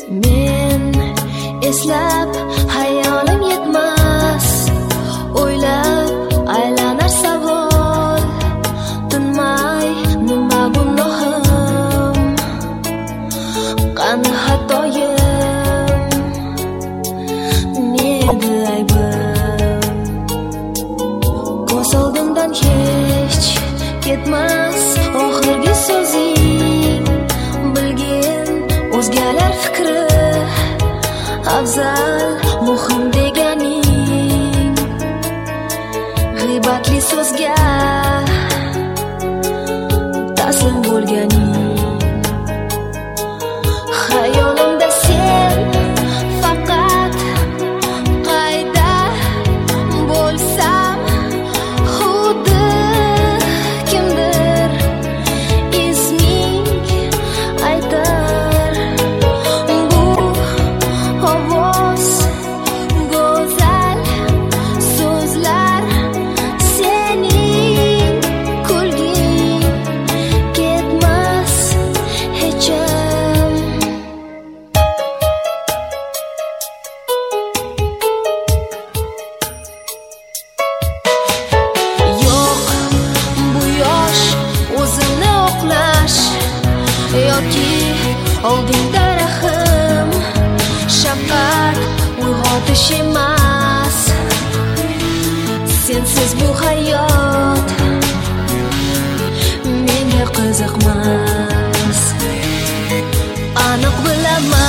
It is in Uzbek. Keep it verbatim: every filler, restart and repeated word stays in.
Men eslab hayolim yetmas, o'ylab aylanar savol, tinmay nima gunohim, qani xatoyim, nedi aybim. Ko'z oldimdan hech ketmas oxirgi so'zing, bilgin o'zgalar fikri afzal muhim deganing, g'iybatli so'zga taslim bo'lganing. Xayolimda sen faqat qayda bo'lsam, xuddi kimdir isming aytar. Bu ovoz, go'zal so'zlar, sening kulging ketmas hecham. Yo'q bu yosh o'zimni oqlash yoki oldingda rahim, shafqat uyg'otish emas. Sensiz bu hayot menga qiziqmas. Aniq bilaman